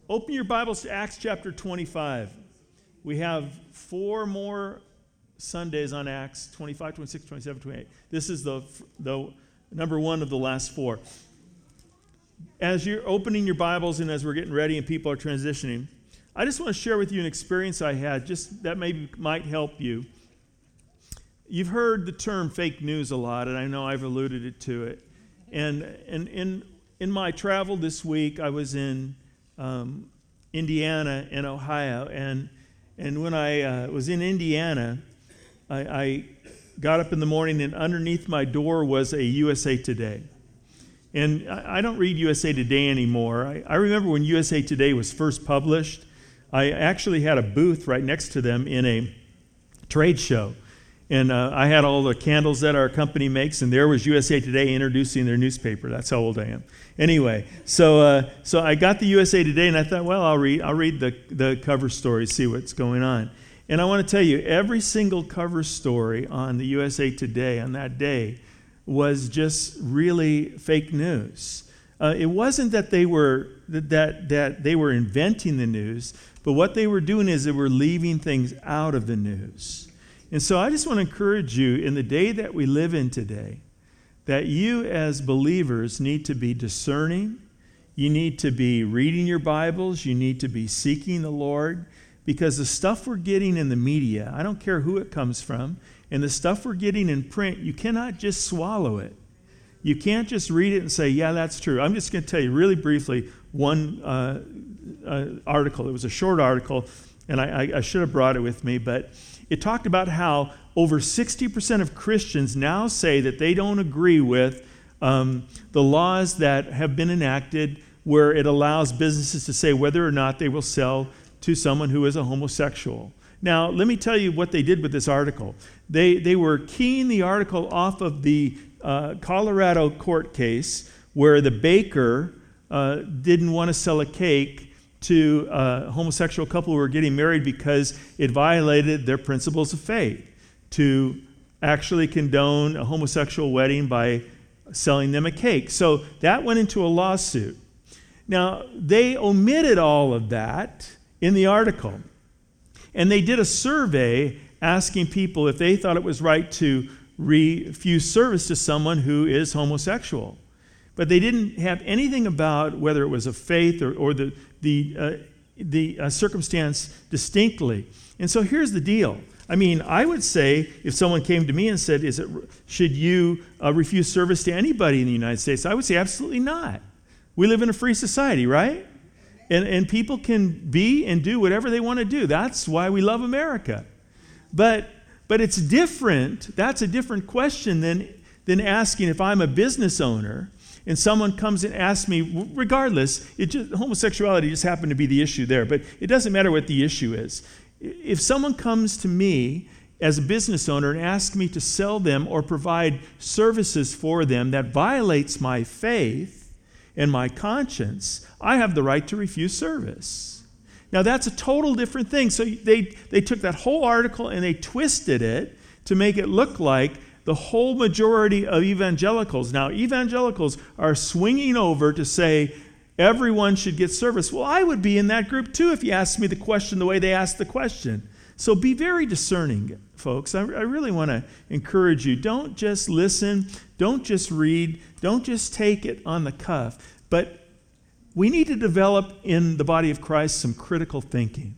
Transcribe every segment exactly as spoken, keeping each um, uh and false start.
Open your Bibles to Acts chapter twenty-five. We have four more Sundays on Acts, twenty-five, twenty-six, twenty-seven, twenty-eight. This is the, the number one of the last four. As you're opening your Bibles and as we're getting ready and people are transitioning, I just want to share with you an experience I had, just that maybe might help you. You've heard the term fake news a lot, and I know I've alluded it to it. And, and in, in my travel this week, I was in um, Indiana and Ohio. And, and when I uh, was in Indiana, I, I got up in the morning, and underneath my door was a U S A Today. And I, I don't read U S A Today anymore. I, I remember when U S A Today was first published, I actually had a booth right next to them in a trade show. And uh, I had all the candles that our company makes, and there was U S A Today introducing their newspaper. That's how old I am. Anyway, so uh, so I got the U S A Today, and I thought, well, I'll read I'll read the, the cover story, see what's going on. And I want to tell you, every single cover story on the U S A Today on that day was just really fake news. Uh, it wasn't that they were that that they were inventing the news, but what they were doing is they were leaving things out of the news. And so I just want to encourage you in the day that we live in today, that you as believers need to be discerning. You need to be reading your Bibles. You need to be seeking the Lord, because the stuff we're getting in the media, I don't care who it comes from, and the stuff we're getting in print, you cannot just swallow it. You can't just read it and say, yeah, that's true. I'm just going to tell you really briefly one uh, uh, article. It was a short article, and I, I, I should have brought it with me, but it talked about how over sixty percent of Christians now say that they don't agree with um, the laws that have been enacted where it allows businesses to say whether or not they will sell to someone who is a homosexual. Now, let me tell you what they did with this article. They, they were keying the article off of the uh, Colorado court case where the baker uh, didn't want to sell a cake to a homosexual couple who were getting married because it violated their principles of faith to actually condone a homosexual wedding by selling them a cake. So that went into a lawsuit. Now, they omitted all of that in the article. And they did a survey asking people if they thought it was right to refuse service to someone who is homosexual. But they didn't have anything about whether it was a faith or, or the the uh, the uh, circumstance distinctly. And so here's the deal. I mean, I would say if someone came to me and said, "Is it should you uh, refuse service to anybody in the United States?" I would say, absolutely not. We live in a free society, right? And and people can be and do whatever they want to do. That's why we love America. But but it's different. That's a different question than than asking if I'm a business owner and someone comes and asks me, regardless, it just, homosexuality just happened to be the issue there, but it doesn't matter what the issue is. If someone comes to me as a business owner and asks me to sell them or provide services for them that violates my faith and my conscience, I have the right to refuse service. Now, that's a total different thing. So they, they took that whole article and they twisted it to make it look like the whole majority of evangelicals. Now, evangelicals are swinging over to say everyone should get service. Well, I would be in that group too if you asked me the question the way they asked the question. So be very discerning, folks. I, I really want to encourage you. Don't just listen. Don't just read. Don't just take it on the cuff. But we need to develop in the body of Christ some critical thinking.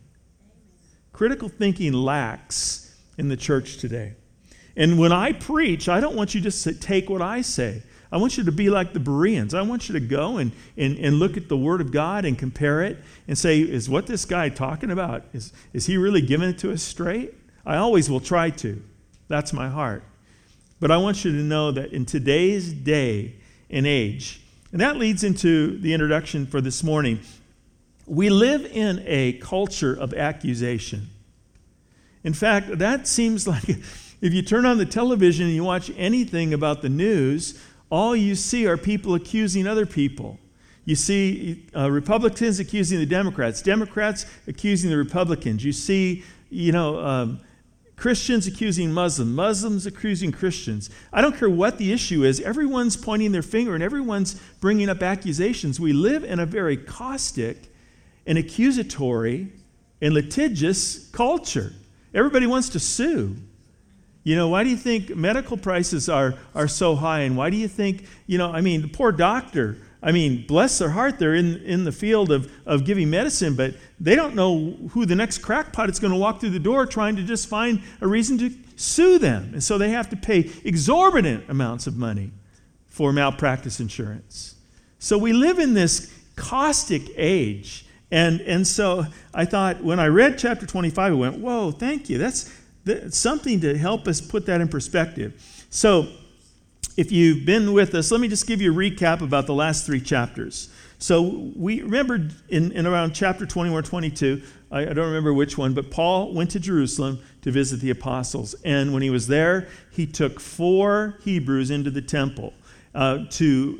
Critical thinking lacks in the church today. And when I preach, I don't want you just to take what I say. I want you to be like the Bereans. I want you to go and, and, and look at the Word of God and compare it and say, is what this guy talking about? Is, is he really giving it to us straight? I always will try to. That's my heart. But I want you to know that in today's day and age, and that leads into the introduction for this morning, we live in a culture of accusation. In fact, that seems like... If you turn on the television and you watch anything about the news, all you see are people accusing other people. You see uh, Republicans accusing the Democrats, Democrats accusing the Republicans. You see, you know, um, Christians accusing Muslims, Muslims accusing Christians. I don't care what the issue is. Everyone's pointing their finger and everyone's bringing up accusations. We live in a very caustic an accusatory and litigious culture. Everybody wants to sue. You know, why do you think medical prices are, are so high? And why do you think, you know, I mean, the poor doctor, I mean, bless their heart, they're in, in the field of, of giving medicine, but they don't know who the next crackpot is going to walk through the door trying to just find a reason to sue them. And so they have to pay exorbitant amounts of money for malpractice insurance. So we live in this caustic age. And, and so I thought, when I read chapter twenty-five, I went, whoa, thank you. That's, that's something to help us put that in perspective. So if you've been with us, let me just give you a recap about the last three chapters. So we remember in, in around chapter twenty-one or twenty-two, I, I don't remember which one, but Paul went to Jerusalem to visit the apostles. And when he was there, he took four Hebrews into the temple uh, to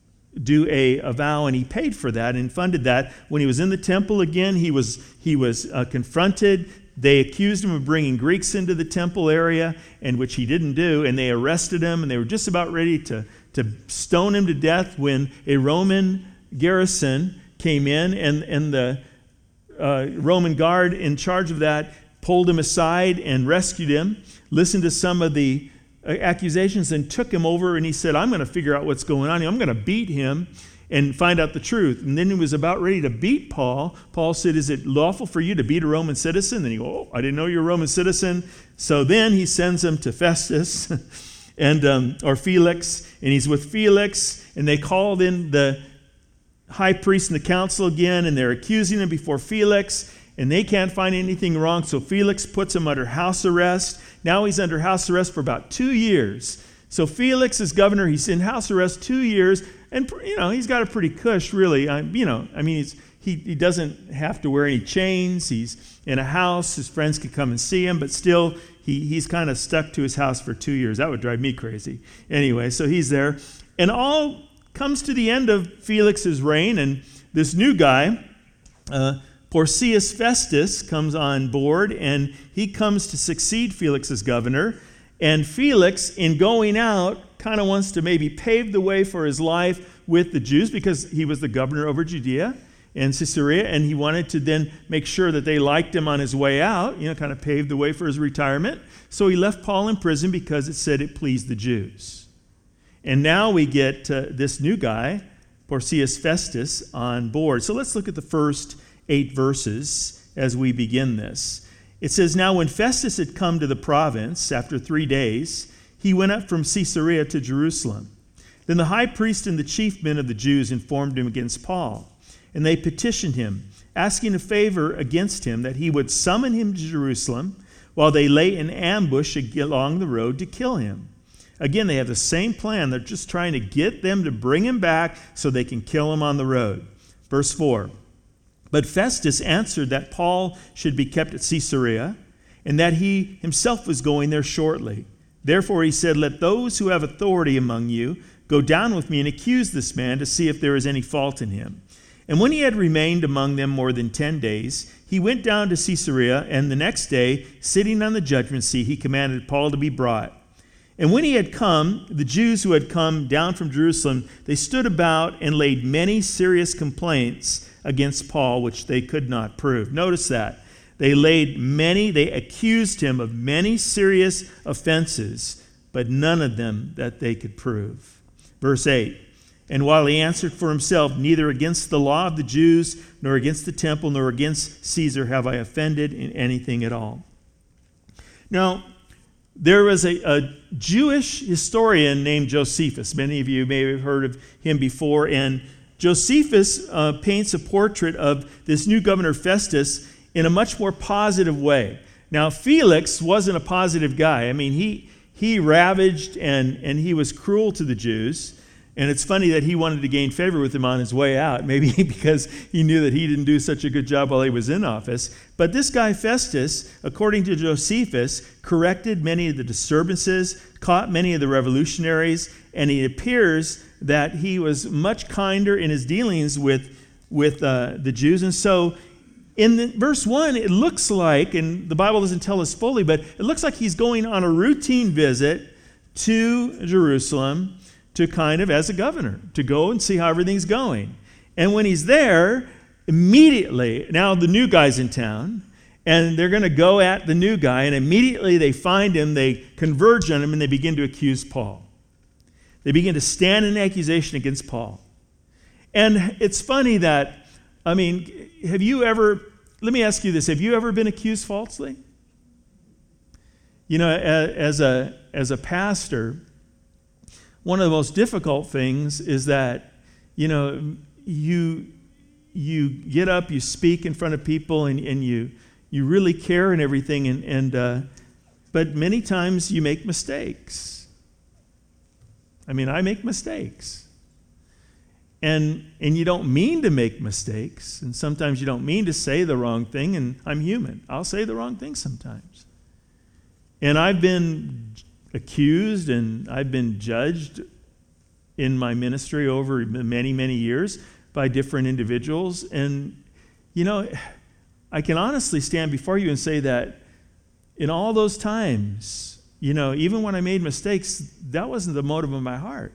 do a, a vow, and he paid for that and funded that. When he was in the temple again, he was, he was uh, confronted. They accused him of bringing Greeks into the temple area, and which he didn't do, and they arrested him, and they were just about ready to, to stone him to death when a Roman garrison came in, and, and the uh, Roman guard in charge of that pulled him aside and rescued him, listened to some of the uh, accusations, and took him over, and he said, I'm going to figure out what's going on. I'm going to beat him and find out the truth. And then he was about ready to beat Paul. Paul said, is it lawful for you to beat a Roman citizen? And he goes, oh, I didn't know you're a Roman citizen. So then he sends him to Festus and um, or Felix, and he's with Felix, and they called in the high priest and the council again, and they're accusing him before Felix, and they can't find anything wrong, so Felix puts him under house arrest. Now he's under house arrest for about two years. So Felix is governor. He's in house arrest two years, and you know he's got a pretty cush, really. I, you know, I mean, he's, he he doesn't have to wear any chains. He's in a house. His friends can come and see him, but still, he he's kind of stuck to his house for two years. That would drive me crazy. Anyway, so he's there, and all comes to the end of Felix's reign, and this new guy, uh, Porcius Festus, comes on board, and he comes to succeed Felix as governor. And Felix, in going out, kind of wants to maybe pave the way for his life with the Jews, because he was the governor over Judea and Caesarea, and he wanted to then make sure that they liked him on his way out, you know, kind of paved the way for his retirement. So he left Paul in prison because it said it pleased the Jews. And now we get uh, this new guy, Porcius Festus, on board. So let's look at the first eight verses as we begin this. It says, now when Festus had come to the province after three days, he went up from Caesarea to Jerusalem. Then the high priest and the chief men of the Jews informed him against Paul, and they petitioned him, asking a favor against him that he would summon him to Jerusalem while they lay in ambush along the road to kill him. Again, they have the same plan. They're just trying to get them to bring him back so they can kill him on the road. Verse four. But Festus answered that Paul should be kept at Caesarea, and that he himself was going there shortly. Therefore he said, let those who have authority among you go down with me and accuse this man to see if there is any fault in him. And when he had remained among them more than ten days, he went down to Caesarea, and the next day, sitting on the judgment seat, he commanded Paul to be brought. And when he had come, the Jews who had come down from Jerusalem, they stood about and laid many serious complaints against Paul, which they could not prove. Notice that. They laid many, they accused him of many serious offenses, but none of them that they could prove. Verse eight. And while he answered for himself, neither against the law of the Jews, nor against the temple, nor against Caesar have I offended in anything at all. Now, there was a, a Jewish historian named Josephus. Many of you may have heard of him before. And Josephus uh, paints a portrait of this new governor Festus in a much more positive way. Now, Felix wasn't a positive guy. I mean, he he ravaged and, and he was cruel to the Jews. And it's funny that he wanted to gain favor with them on his way out, maybe because he knew that he didn't do such a good job while he was in office. But this guy Festus, according to Josephus, corrected many of the disturbances, caught many of the revolutionaries, and it appears that he was much kinder in his dealings with, with uh, the Jews. And so in the, verse one, it looks like, and the Bible doesn't tell us fully, but it looks like he's going on a routine visit to Jerusalem to kind of, as a governor, to go and see how everything's going. And when he's there, immediately, now the new guy's in town, and they're going to go at the new guy, and immediately they find him, they converge on him, and they begin to accuse Paul. They begin to stand in accusation against Paul. And it's funny that, I mean, have you ever, let me ask you this, have you ever been accused falsely? You know, as a, as a pastor, one of the most difficult things is that, you know, you, you get up, you speak in front of people, and, and you, you really care and everything, and, and uh, but many times you make mistakes. I mean, I make mistakes. And and you don't mean to make mistakes, and sometimes you don't mean to say the wrong thing, and I'm human. I'll say the wrong thing sometimes. And I've been accused and I've been judged in my ministry over many, many years by different individuals. And, you know, I can honestly stand before you and say that in all those times, you know, even when I made mistakes, that wasn't the motive of my heart.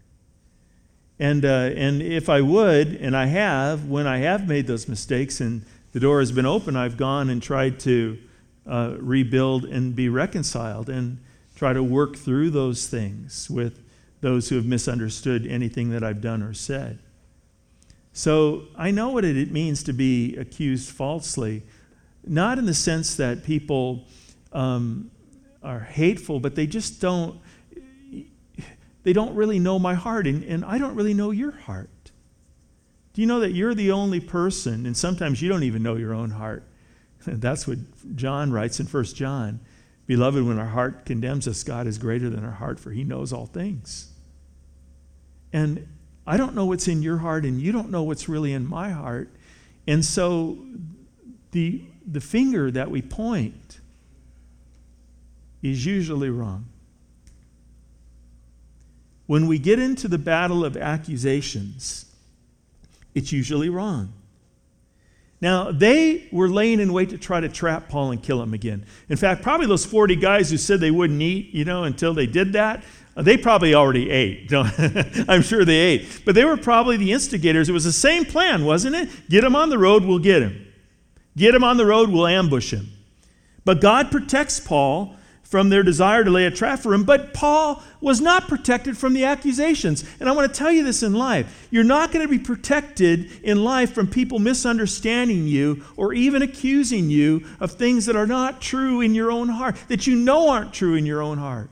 And uh, and if I would, and I have, when I have made those mistakes and the door has been open, I've gone and tried to uh, rebuild and be reconciled and try to work through those things with those who have misunderstood anything that I've done or said. So I know what it means to be accused falsely, not in the sense that people um, are hateful, but they just don't, they don't really know my heart, and, and I don't really know your heart. Do you know that you're the only person, and sometimes you don't even know your own heart? That's what John writes in First John. Beloved, when our heart condemns us, God is greater than our heart, for he knows all things. And I don't know what's in your heart, and you don't know what's really in my heart. And so the, the finger that we point is usually wrong. When we get into the battle of accusations, it's usually wrong. Now, they were laying in wait to try to trap Paul and kill him again. In fact, probably those forty guys who said they wouldn't eat, you know, until they did that, they probably already ate. I'm sure they ate. But they were probably the instigators. It was the same plan, wasn't it? Get him on the road, we'll get him. Get him on the road, we'll ambush him. But God protects Paul from their desire to lay a trap for him, but Paul was not protected from the accusations. And I want to tell you this in life. You're not going to be protected in life from people misunderstanding you or even accusing you of things that are not true in your own heart, that you know aren't true in your own heart.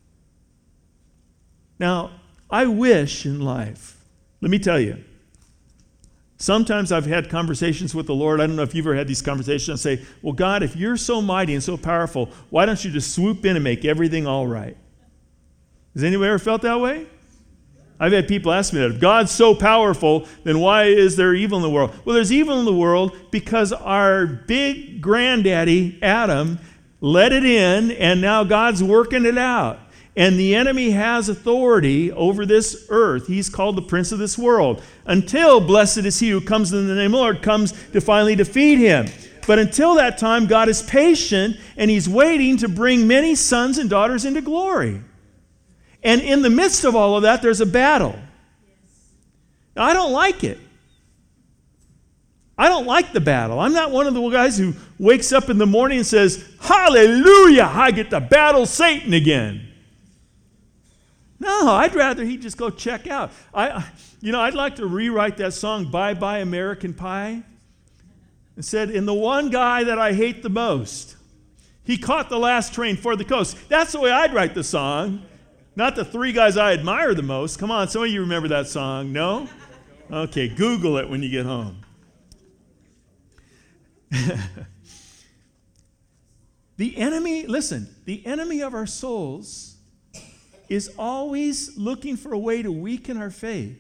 Now, I wish in life, let me tell you, sometimes I've had conversations with the Lord. I don't know if you've ever had these conversations. I say, well, God, if you're so mighty and so powerful, why don't you just swoop in and make everything all right? Has anyone ever felt that way? I've had people ask me that. If God's so powerful, then why is there evil in the world? Well, there's evil in the world because our big granddaddy, Adam, let it in, and now God's working it out. And the enemy has authority over this earth. He's called the prince of this world. Until, blessed is he who comes in the name of the Lord, comes to finally defeat him. But until that time, God is patient, and he's waiting to bring many sons and daughters into glory. And in the midst of all of that, there's a battle. Now, I don't like it. I don't like the battle. I'm not one of the guys who wakes up in the morning and says, hallelujah, I get to battle Satan again. No, I'd rather he just go check out. I, you know, I'd like to rewrite that song, Bye Bye American Pie. And said, in the one guy that I hate the most, he caught the last train for the coast. That's the way I'd write the song. Not the three guys I admire the most. Come on, some of you remember that song. No? Okay, Google it when you get home. The enemy, listen, the enemy of our souls is always looking for a way to weaken our faith.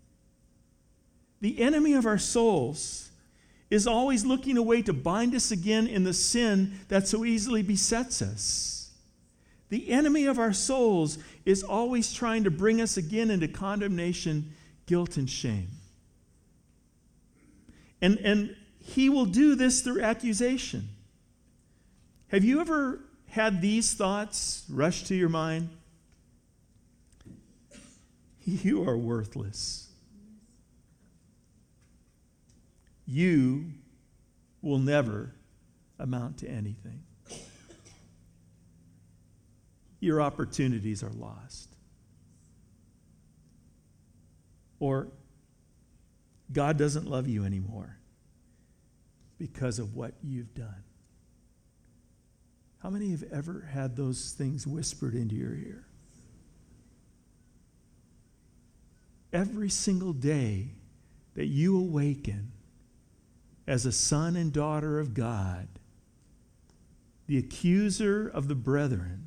The enemy of our souls is always looking a way to bind us again in the sin that so easily besets us. The enemy of our souls is always trying to bring us again into condemnation, guilt, and shame. And, and he will do this through accusation. Have you ever had these thoughts rush to your mind? You are worthless. you will never amount to anything. Your opportunities are lost. Or God doesn't love you anymore because of what you've done. How many have ever had those things whispered into your ear? Every single day that you awaken as a son and daughter of God, the accuser of the brethren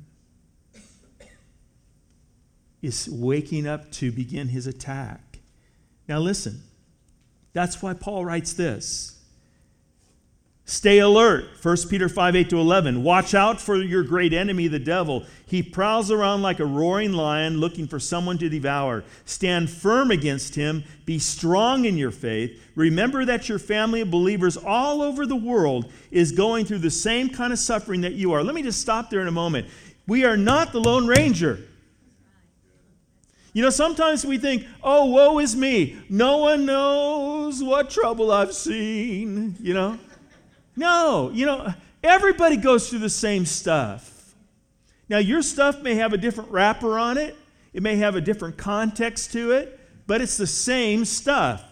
is waking up to begin his attack. Now listen, that's why Paul writes this. Stay alert, First Peter five, eight to eleven. Watch out for your great enemy, the devil. He prowls around like a roaring lion looking for someone to devour. Stand firm against him. Be strong in your faith. Remember that your family of believers all over the world is going through the same kind of suffering that you are. Let me just stop there in a moment. We are not the Lone Ranger. You know, sometimes we think, oh, woe is me. No one knows what trouble I've seen, you know. No, you know, everybody goes through the same stuff. Now, your stuff may have a different wrapper on it. It may have a different context to it, but it's the same stuff.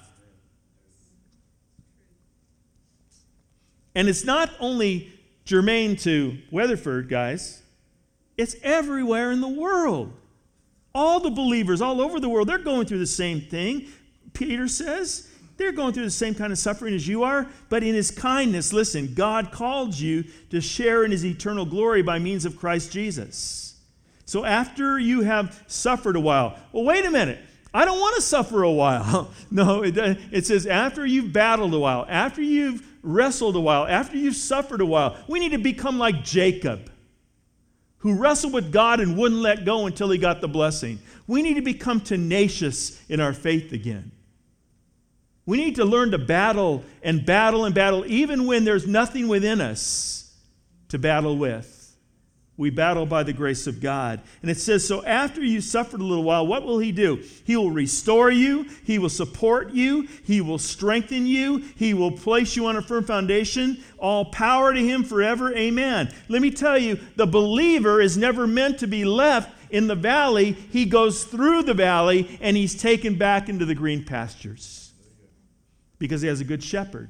And it's not only germane to Weatherford, guys. It's everywhere in the world. All the believers all over the world, they're going through the same thing. Peter says, they're going through the same kind of suffering as you are, but in his kindness, listen, God called you to share in his eternal glory by means of Christ Jesus. So after you have suffered a while, well, wait a minute, I don't want to suffer a while. No, it, it says after you've battled a while, after you've wrestled a while, after you've suffered a while, we need to become like Jacob, who wrestled with God and wouldn't let go until he got the blessing. We need to become tenacious in our faith again. We need to learn to battle and battle and battle, even when there's nothing within us to battle with. We battle by the grace of God. And it says, so after you suffered a little while, what will he do? He will restore you. He will support you. He will strengthen you. He will place you on a firm foundation. All power to him forever. Amen. Let me tell you, the believer is never meant to be left in the valley. He goes through the valley and he's taken back into the green pastures. Because he has a good shepherd.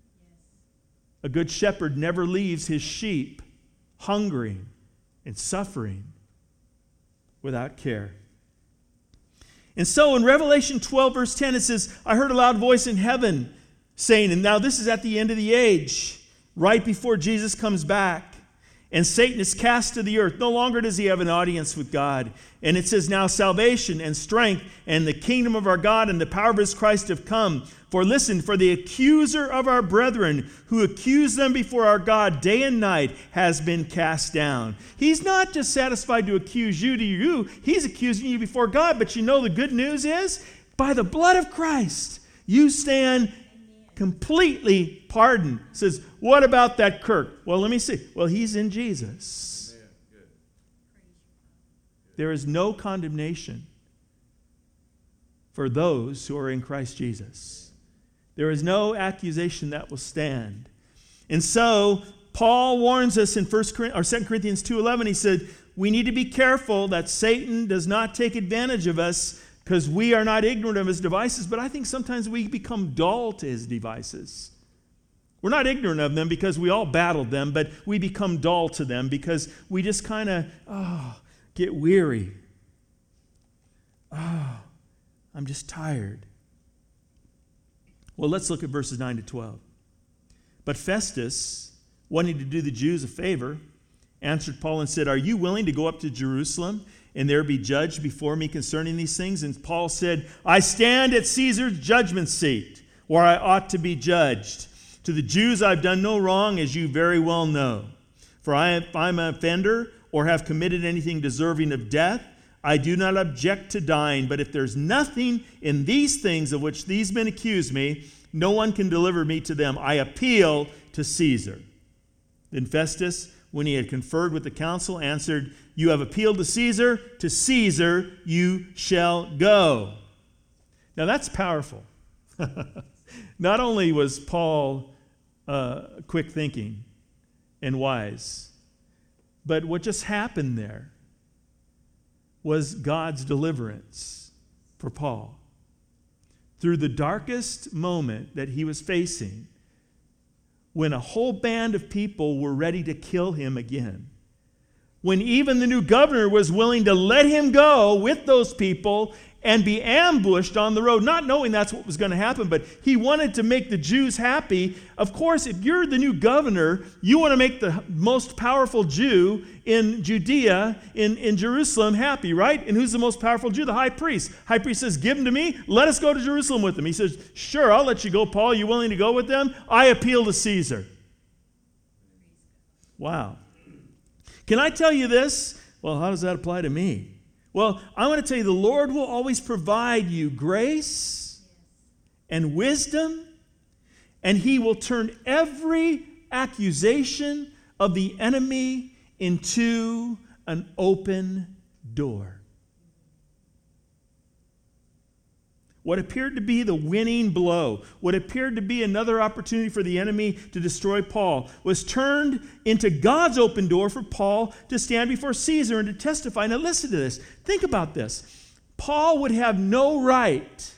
A good shepherd never leaves his sheep hungering and suffering without care. And so in Revelation twelve, verse ten, it says, I heard a loud voice in heaven saying, and now this is at the end of the age, right before Jesus comes back. And Satan is cast to the earth. No longer does he have an audience with God. And it says, now salvation and strength and the kingdom of our God and the power of his Christ have come. For listen, for the accuser of our brethren who accused them before our God day and night has been cast down. He's not just satisfied to accuse you to you. He's accusing you before God. But you know the good news is, by the blood of Christ, you stand completely pardoned. It says, what about that Kirk? Well, let me see. Well, he's in Jesus. There is no condemnation for those who are in Christ Jesus. There is no accusation that will stand. And so, Paul warns us in First or Second Corinthians two eleven, he said, we need to be careful that Satan does not take advantage of us because we are not ignorant of his devices, but I think sometimes we become dull to his devices. We're not ignorant of them because we all battled them, but we become dull to them because we just kind of, oh, get weary. Oh, I'm just tired. Well, let's look at verses nine to twelve. But Festus, wanting to do the Jews a favor, answered Paul and said, are you willing to go up to Jerusalem and there be judged before me concerning these things? And Paul said, I stand at Caesar's judgment seat, where I ought to be judged. To the Jews I've done no wrong, as you very well know. For I, if I'm an offender or have committed anything deserving of death, I do not object to dying. But if there's nothing in these things of which these men accuse me, no one can deliver me to them. I appeal to Caesar. Then Festus, when he had conferred with the council, answered, you have appealed to Caesar. To Caesar you shall go. Now that's powerful. Not only was Paul uh, quick thinking and wise, but what just happened there was God's deliverance for Paul. Through the darkest moment that he was facing, when a whole band of people were ready to kill him again, when even the new governor was willing to let him go with those people and be ambushed on the road, not knowing that's what was going to happen, but he wanted to make the Jews happy. Of course, if you're the new governor, you want to make the most powerful Jew in Judea, in, in Jerusalem, happy, right? And who's the most powerful Jew? The high priest. High priest says, give him to me. Let us go to Jerusalem with him. He says, sure, I'll let you go, Paul. You willing to go with them? I appeal to Caesar. Wow. Can I tell you this? Well, how does that apply to me? Well, I want to tell you, the Lord will always provide you grace and wisdom, and he will turn every accusation of the enemy into an open door. What appeared to be the winning blow, what appeared to be another opportunity for the enemy to destroy Paul, was turned into God's open door for Paul to stand before Caesar and to testify. Now listen to this. Think about this. Paul would have no right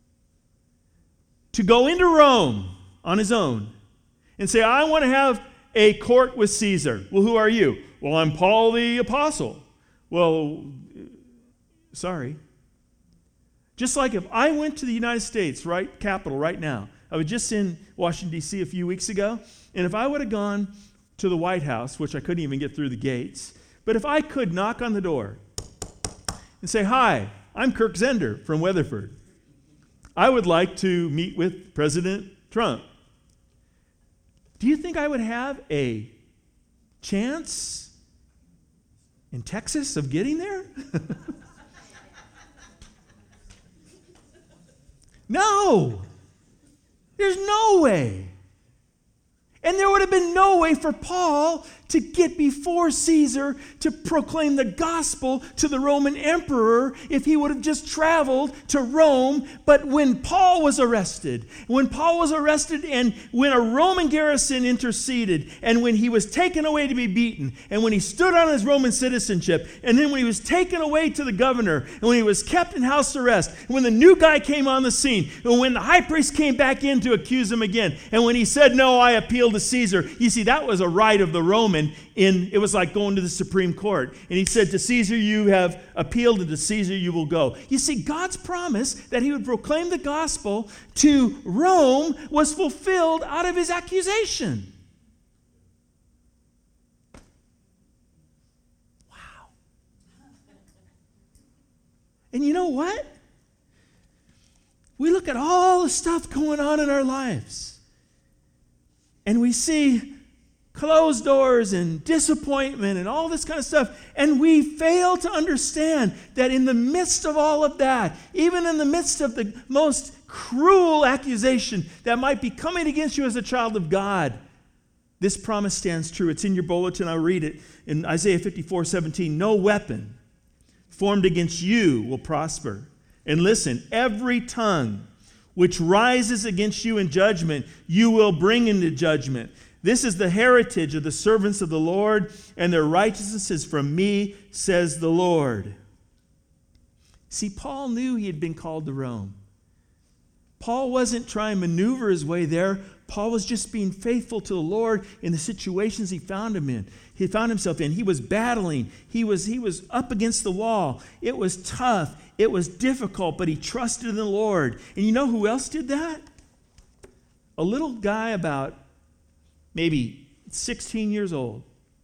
to go into Rome on his own and say, I want to have a court with Caesar. Well, who are you? Well, I'm Paul the Apostle. Well, sorry. Just like if I went to the United States, right, capital right now, I was just in Washington, D C a few weeks ago, and if I would have gone to the White House, which I couldn't even get through the gates, but if I could knock on the door and say, hi, I'm Kirk Zender from Weatherford. I would like to meet with President Trump. Do you think I would have a chance in Texas of getting there? No, there's no way. And there would have been no way for Paul to get before Caesar to proclaim the gospel to the Roman emperor if he would have just traveled to Rome. But when Paul was arrested, when Paul was arrested and when a Roman garrison interceded, and when he was taken away to be beaten, and when he stood on his Roman citizenship, and then when he was taken away to the governor, and when he was kept in house arrest, and when the new guy came on the scene, and when the high priest came back in to accuse him again, and when he said, no, I appeal to Caesar, you see, that was a right of the Roman. In, it was like going to the Supreme Court. And he said, to Caesar you have appealed, and to Caesar you will go. You see, God's promise that he would proclaim the gospel to Rome was fulfilled out of his accusation. Wow. And you know what? We look at all the stuff going on in our lives, and we see closed doors and disappointment and all this kind of stuff. And we fail to understand that in the midst of all of that, even in the midst of the most cruel accusation that might be coming against you as a child of God, this promise stands true. It's in your bulletin. I'll read it in Isaiah fifty-four seventeen. No weapon formed against you will prosper. And listen, every tongue which rises against you in judgment, you will bring into judgment. This is the heritage of the servants of the Lord, and their righteousness is from me, says the Lord. See, Paul knew he had been called to Rome. Paul wasn't trying to maneuver his way there. Paul was just being faithful to the Lord in the situations he found him in. He found himself in. He was battling. He was, he was up against the wall. It was tough. It was difficult, but he trusted in the Lord. And you know who else did that? A little guy about maybe sixteen years old.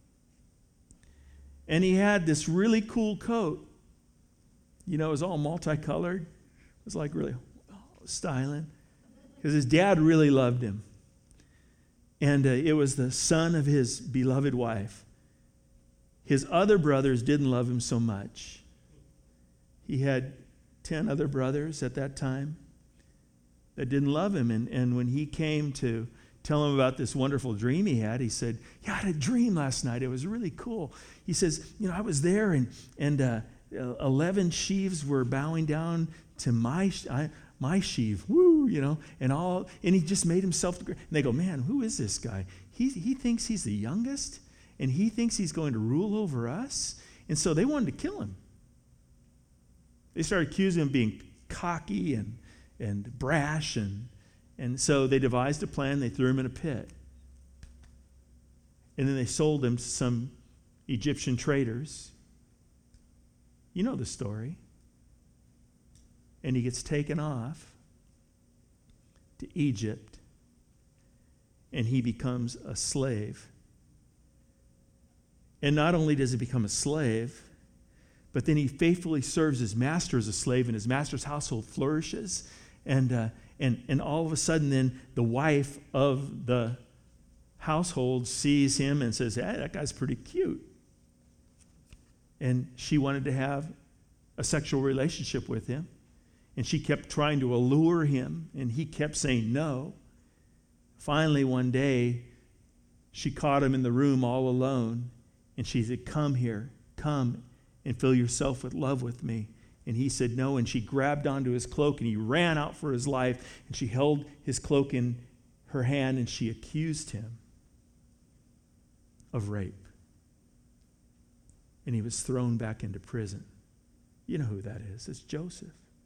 And he had this really cool coat. You know, it was all multicolored. It was like really styling. Because his dad really loved him. And uh, it was the son of his beloved wife. His other brothers didn't love him so much. He had ten other brothers at that time that didn't love him. And, and when he came to tell him about this wonderful dream he had, he said, yeah, I had a dream last night. It was really cool. He says, you know, I was there and, and uh, eleven sheaves were bowing down to my, sh- I, my sheaf, woo, you know, and all, and he just made himself, and they go, man, who is this guy? He, he thinks he's the youngest, and he thinks he's going to rule over us. And so they wanted to kill him. They started accusing him of being cocky and, and brash, and, and so they devised a plan. They threw him in a pit. And then they sold him to some Egyptian traders. You know the story. And he gets taken off to Egypt, and he becomes a slave. And not only does he become a slave, but then he faithfully serves his master as a slave, and his master's household flourishes. And, uh, and, and all of a sudden, then the wife of the household sees him and says, hey, that guy's pretty cute. And she wanted to have a sexual relationship with him. And she kept trying to allure him, and he kept saying no. Finally, one day, she caught him in the room all alone, and she said, come here, come and fill yourself with love with me. And he said no, and she grabbed onto his cloak, and he ran out for his life, and she held his cloak in her hand, and she accused him of rape. And he was thrown back into prison. You know who that is. It's Joseph.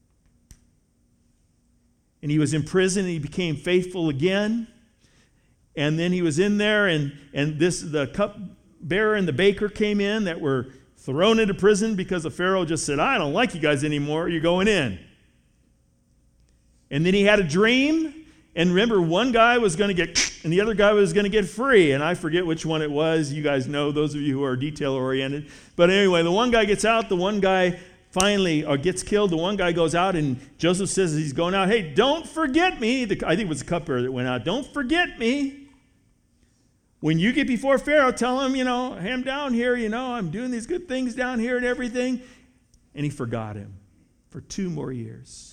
And he was in prison, and he became faithful again. And then he was in there, and, and this the cupbearer and the baker came in that were thrown into prison because the Pharaoh just said, I don't like you guys anymore. You're going in. And then he had a dream. And remember, one guy was going to get, and the other guy was going to get free. And I forget which one it was. You guys know, those of you who are detail-oriented. But anyway, the one guy gets out. The one guy finally or gets killed. The one guy goes out, and Joseph says as he's going out, hey, don't forget me. The, I think it was the cupbearer that went out. Don't forget me. When you get before Pharaoh, tell him, you know, hey, I'm down here, you know, I'm doing these good things down here and everything. And he forgot him for two more years.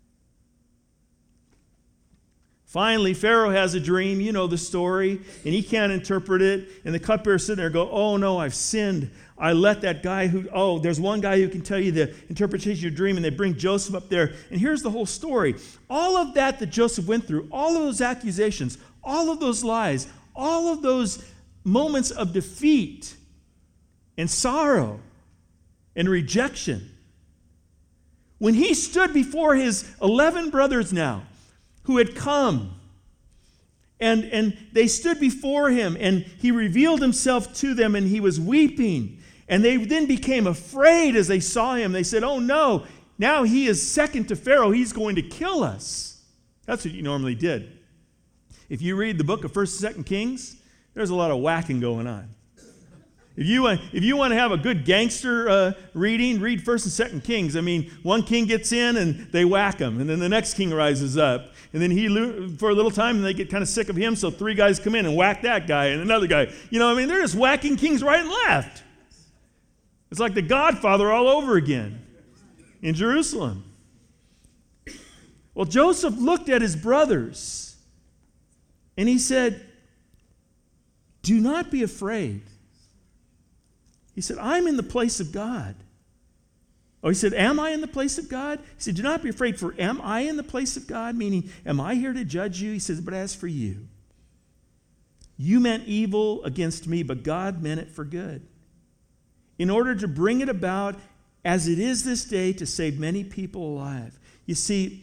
Finally, Pharaoh has a dream. You know the story. And he can't interpret it. And the cupbearer sitting there go, oh, no, I've sinned. I let that guy who, oh, there's one guy who can tell you the interpretation of your dream. And they bring Joseph up there. And here's the whole story. All of that that Joseph went through, all of those accusations, all of those lies, all of those moments of defeat and sorrow and rejection. When he stood before his eleven brothers now, who had come, and, and they stood before him, and he revealed himself to them, and he was weeping. And they then became afraid as they saw him. They said, oh no, now he is second to Pharaoh. He's going to kill us. That's what you normally did. If you read the book of First and Second Kings, there's a lot of whacking going on. If you want, if you want to have a good gangster uh, reading, read First and Second Kings. I mean, one king gets in and they whack him, and then the next king rises up, and then he for a little time, and they get kind of sick of him, so three guys come in and whack that guy and another guy. You know, I mean, they're just whacking kings right and left. It's like the Godfather all over again in Jerusalem. Well, Joseph looked at his brothers, and he said, "Do not be afraid." He said, I'm in the place of God. Oh, he said, am I in the place of God? He said, do not be afraid, for am I in the place of God? Meaning, am I here to judge you? He says, but as for you, you meant evil against me, but God meant it for good, in order to bring it about as it is this day to save many people alive. You see,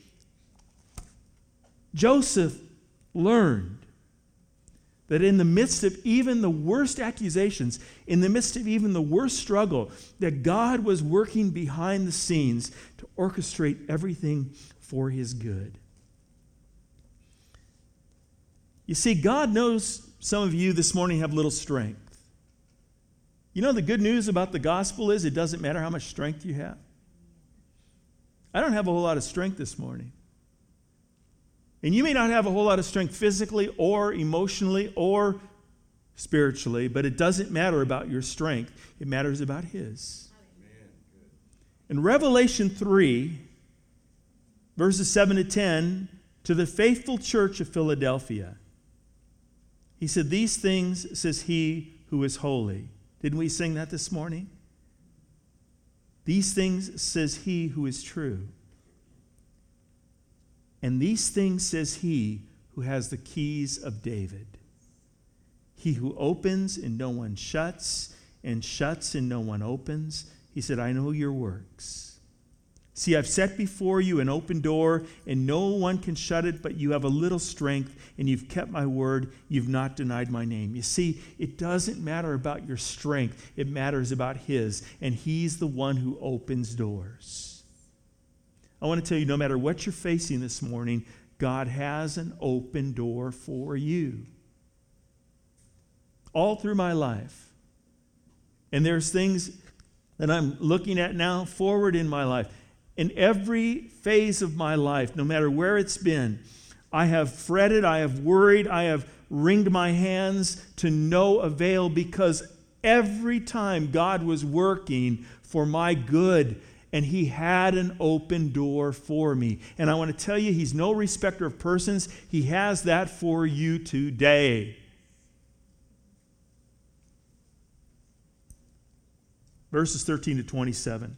Joseph learned that in the midst of even the worst accusations, in the midst of even the worst struggle, that God was working behind the scenes to orchestrate everything for his good. You see, God knows some of you this morning have little strength. You know, the good news about the gospel is it doesn't matter how much strength you have. I don't have a whole lot of strength this morning. And you may not have a whole lot of strength physically or emotionally or spiritually, but it doesn't matter about your strength. It matters about his. Amen. In Revelation three, verses seven to ten, to the faithful church of Philadelphia, he said, these things says he who is holy. Didn't we sing that this morning? These things says he who is true. And these things says he who has the keys of David. He who opens and no one shuts, and shuts and no one opens. He said, I know your works. See, I've set before you an open door, and no one can shut it, but you have a little strength, and you've kept my word. You've not denied my name. You see, it doesn't matter about your strength. It matters about his, and he's the one who opens doors. I want to tell you, no matter what you're facing this morning, God has an open door for you. All through my life. And there's things that I'm looking at now forward in my life. In every phase of my life, no matter where it's been, I have fretted, I have worried, I have wringed my hands to no avail, because every time God was working for my good, and he had an open door for me. And I want to tell you, he's no respecter of persons. He has that for you today. Verses thirteen to twenty-seven.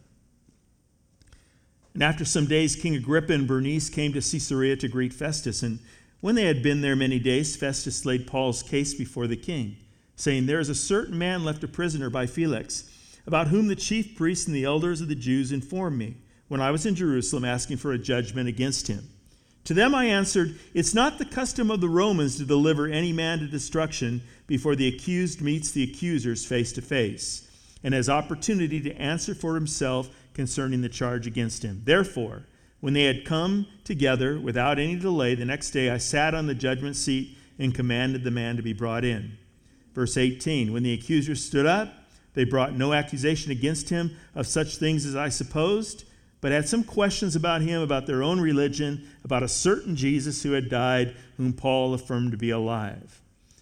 And after some days, King Agrippa and Bernice came to Caesarea to greet Festus. And when they had been there many days, Festus laid Paul's case before the king, saying, there is a certain man left a prisoner by Felix, about whom the chief priests and the elders of the Jews informed me, when I was in Jerusalem asking for a judgment against him. To them I answered, it's not the custom of the Romans to deliver any man to destruction before the accused meets the accusers face to face, and has opportunity to answer for himself concerning the charge against him. Therefore, when they had come together without any delay, the next day I sat on the judgment seat and commanded the man to be brought in. Verse eighteen, when the accusers stood up, they brought no accusation against him of such things as I supposed, but had some questions about him, about their own religion, about a certain Jesus who had died, whom Paul affirmed to be alive.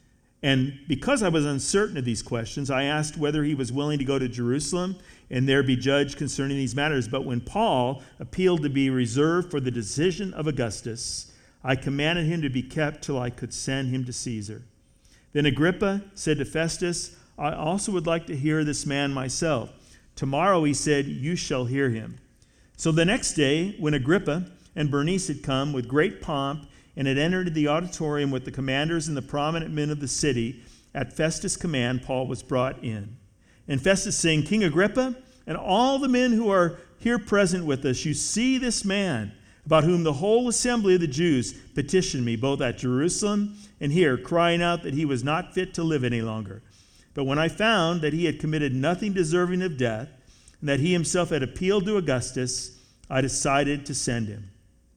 And because I was uncertain of these questions, I asked whether he was willing to go to Jerusalem and there be judged concerning these matters. But when Paul appealed to be reserved for the decision of Augustus, I commanded him to be kept till I could send him to Caesar. Then Agrippa said to Festus, I also would like to hear this man myself. Tomorrow, he said, you shall hear him. So the next day, when Agrippa and Bernice had come with great pomp and had entered the auditorium with the commanders and the prominent men of the city, at Festus' command, Paul was brought in. And Festus saying, King Agrippa, and all the men who are here present with us, you see this man, about whom the whole assembly of the Jews petitioned me, both at Jerusalem and here, crying out that he was not fit to live any longer. But when I found that he had committed nothing deserving of death, and that he himself had appealed to Augustus, I decided to send him.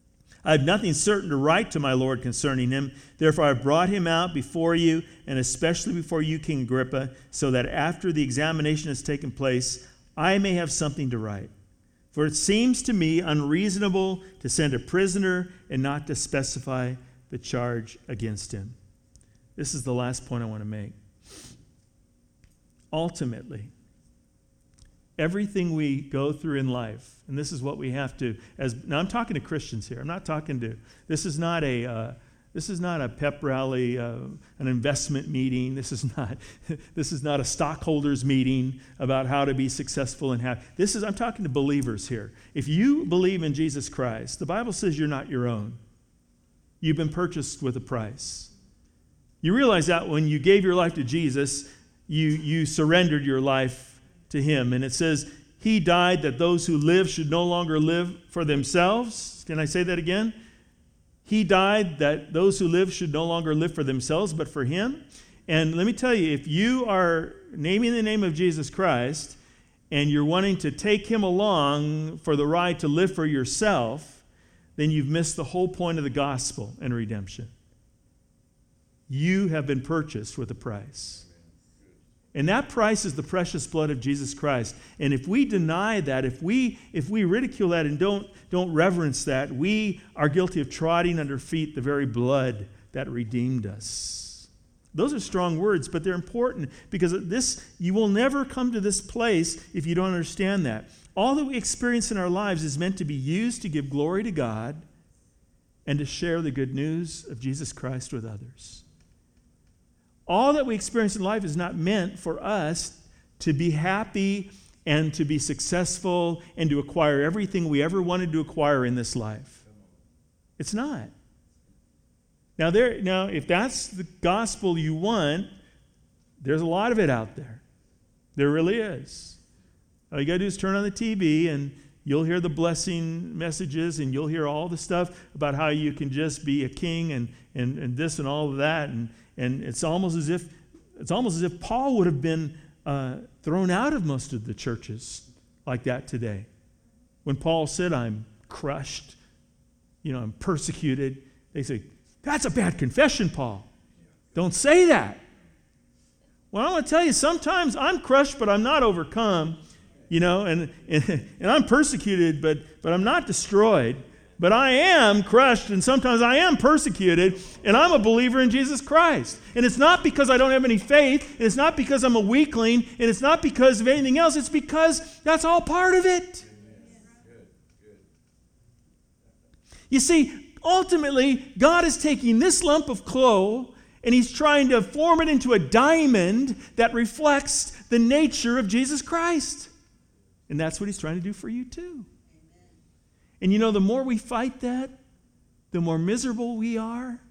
I have nothing certain to write to my Lord concerning him. Therefore, I have brought him out before you, and especially before you, King Agrippa, so that after the examination has taken place, I may have something to write. For it seems to me unreasonable to send a prisoner and not to specify the charge against him. This is the last point I want to make. Ultimately, everything we go through in life, and this is what we have to, as now I'm talking to Christians here. I'm not talking to, this is not a, uh, this is not a pep rally, uh, an investment meeting. This is not, this is not a stockholders meeting about how to be successful and happy. This is, I'm talking to believers here. If you believe in Jesus Christ, the Bible says you're not your own. You've been purchased with a price. You realize that when you gave your life to Jesus, you, you surrendered your life to him. And it says, he died that those who live should no longer live for themselves. Can I say that again? He died that those who live should no longer live for themselves, but for him. And let me tell you, if you are naming the name of Jesus Christ and you're wanting to take him along for the ride to live for yourself, then you've missed the whole point of the gospel and redemption. You have been purchased with a price. And that price is the precious blood of Jesus Christ. And if we deny that, if we if we ridicule that and don't, don't reverence that, we are guilty of trotting under feet the very blood that redeemed us. Those are strong words, but they're important because this you will never come to this place if you don't understand that. All that we experience in our lives is meant to be used to give glory to God and to share the good news of Jesus Christ with others. All that we experience in life is not meant for us to be happy and to be successful and to acquire everything we ever wanted to acquire in this life. It's not. Now, there, now, if that's the gospel you want, there's a lot of it out there. There really is. All you got to do is turn on the T V and you'll hear the blessing messages and you'll hear all the stuff about how you can just be a king and, and, and this and all of that. And, and it's almost as if it's almost as if Paul would have been uh, thrown out of most of the churches like that today. When Paul said, I'm crushed, you know, I'm persecuted, they say, that's a bad confession, Paul. Don't say that. Well, I want to tell you, sometimes I'm crushed, but I'm not overcome. You know, and, and and I'm persecuted, but but I'm not destroyed. But I am crushed, and sometimes I am persecuted, and I'm a believer in Jesus Christ. And it's not because I don't have any faith, and it's not because I'm a weakling, and it's not because of anything else. It's because that's all part of it. You see, ultimately, God is taking this lump of coal, and he's trying to form it into a diamond that reflects the nature of Jesus Christ. And that's what he's trying to do for you too. Amen. And you know, the more we fight that, the more miserable we are.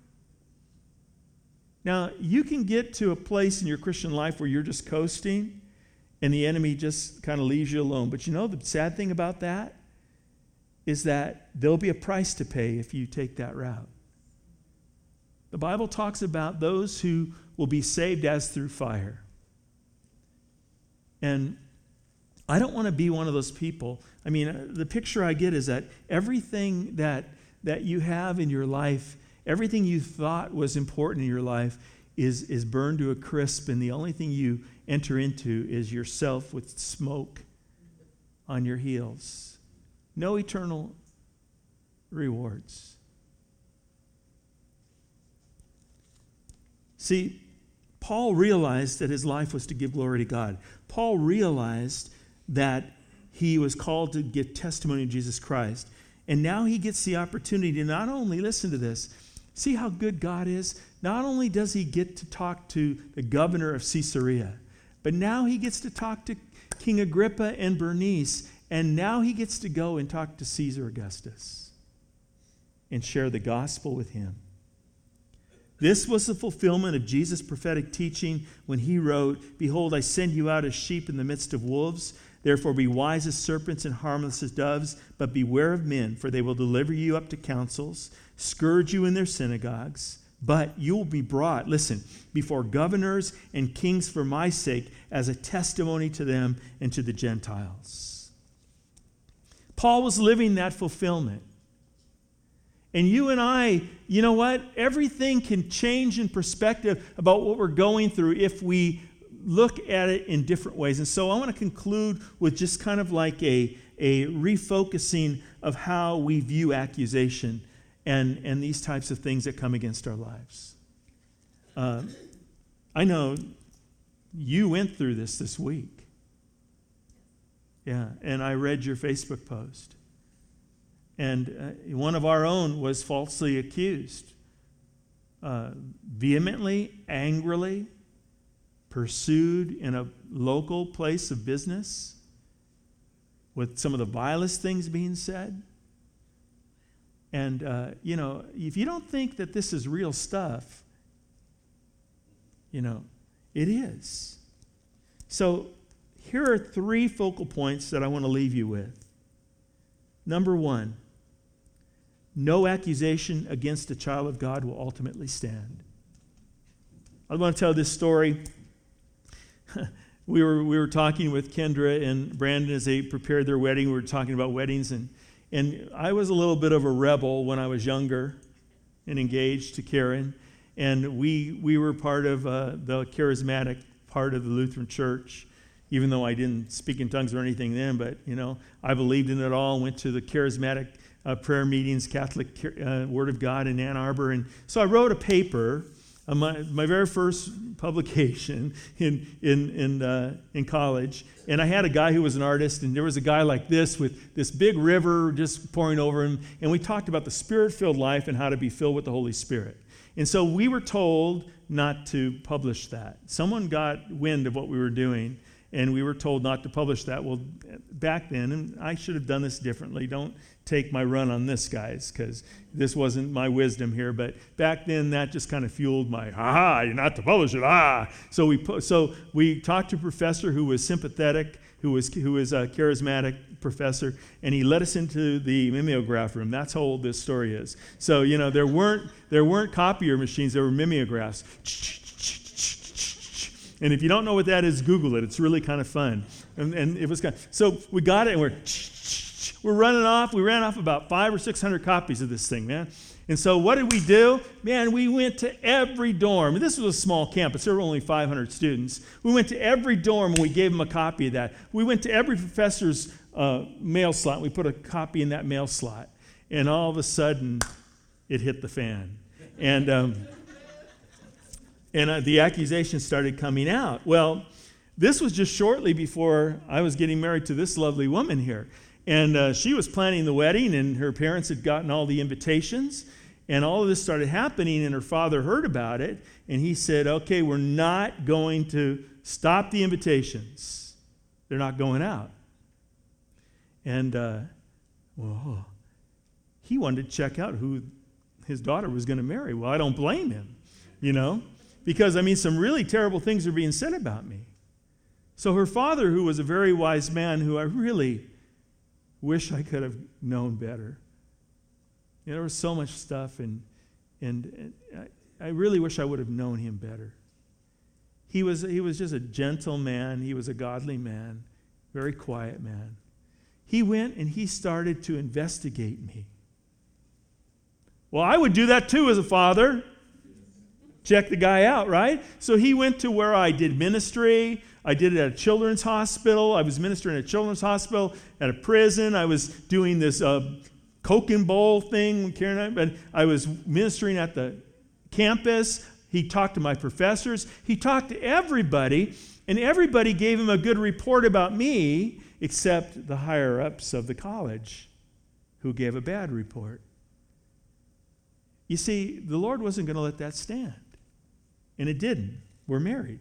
Now, you can get to a place in your Christian life where you're just coasting and the enemy just kind of leaves you alone. But you know, the sad thing about that is that there'll be a price to pay if you take that route. The Bible talks about those who will be saved as through fire. And I don't want to be one of those people. I mean, the picture I get is that everything that, that you have in your life, everything you thought was important in your life is, is burned to a crisp, and the only thing you enter into is yourself with smoke on your heels. No eternal rewards. See, Paul realized that his life was to give glory to God. Paul realized that he was called to give testimony of Jesus Christ. And now he gets the opportunity to not only, listen to this, see how good God is? Not only does he get to talk to the governor of Caesarea, but now he gets to talk to King Agrippa and Bernice, and now he gets to go and talk to Caesar Augustus and share the gospel with him. This was the fulfillment of Jesus' prophetic teaching when he wrote, behold, I send you out as sheep in the midst of wolves. Therefore be wise as serpents and harmless as doves, but beware of men, for they will deliver you up to councils, scourge you in their synagogues. But you will be brought, listen, before governors and kings for my sake, as a testimony to them and to the Gentiles. Paul was living that fulfillment. And you and I, you know what? Everything can change in perspective about what we're going through if we look at it in different ways. And so I want to conclude with just kind of like a, a refocusing of how we view accusation and, and these types of things that come against our lives. Uh, I know you went through this this week. Yeah, and I read your Facebook post. And uh, one of our own was falsely accused, uh, vehemently, angrily, pursued in a local place of business with some of the vilest things being said. And, uh, you know, if you don't think that this is real stuff, you know, it is. So here are three focal points that I want to leave you with. Number one, no accusation against a child of God will ultimately stand. I want to tell this story. we were we were talking with Kendra and Brandon as they prepared their wedding. We were talking about weddings, and and I was a little bit of a rebel when I was younger and engaged to Karen, and we we were part of uh, the charismatic part of the Lutheran Church. Even though I didn't speak in tongues or anything then, but you know, I believed in it all. Went to the charismatic uh, prayer meetings, Catholic uh, Word of God in Ann Arbor, and so I wrote a paper. Uh, my my very first publication in in in uh, in college, and I had a guy who was an artist, and there was a guy like this with this big river just pouring over him, and we talked about the Spirit-filled life and how to be filled with the Holy Spirit. And so we were told not to publish that. Someone got wind of what we were doing. and we were told not to publish that. Well, back then, and I should have done this differently. Don't take my run on this, guys, because this wasn't my wisdom here. But back then, that just kind of fueled my, aha, you're not to publish it, ah. So we pu- so we talked to a professor who was sympathetic, who was who was a charismatic professor, and he led us into the mimeograph room. That's how old this story is. So you know there weren't there weren't copier machines. There were mimeographs. And if you don't know what that is, Google it. It's really kind of fun. And, and it was kind of, so we got it, and we're we're running off. We ran off about five or six hundred copies of this thing, man. And so what did we do? Man, we went to every dorm. This was a small campus. There were only five hundred students. We went to every dorm, and we gave them a copy of that. We went to every professor's uh, mail slot, and we put a copy in that mail slot. And all of a sudden, it hit the fan. And... Um, And uh, the accusations started coming out. Well, this was just shortly before I was getting married to this lovely woman here. And uh, she was planning the wedding, and her parents had gotten all the invitations. And all of this started happening, and her father heard about it. And he said, okay, we're not going to stop the invitations. They're not going out. And, uh, well, he wanted to check out who his daughter was going to marry. Well, I don't blame him, you know. Because, I mean, some really terrible things are being said about me. So her father, who was a very wise man, who I really wish I could have known better. You know, there was so much stuff, and, and, and I, I really wish I would have known him better. He was, he was just a gentle man. He was a godly man, very quiet man. He went and he started to investigate me. Well, I would do that too as a father. Check the guy out, right? So he went to where I did ministry. I did it at a children's hospital. I was ministering at a children's hospital, at a prison. I was doing this uh, Coke and Bowl thing, Karen and I, but I was ministering at the campus. He talked to my professors. He talked to everybody, and everybody gave him a good report about me, except the higher-ups of the college, who gave a bad report. You see, the Lord wasn't going to let that stand. And it didn't. We're married.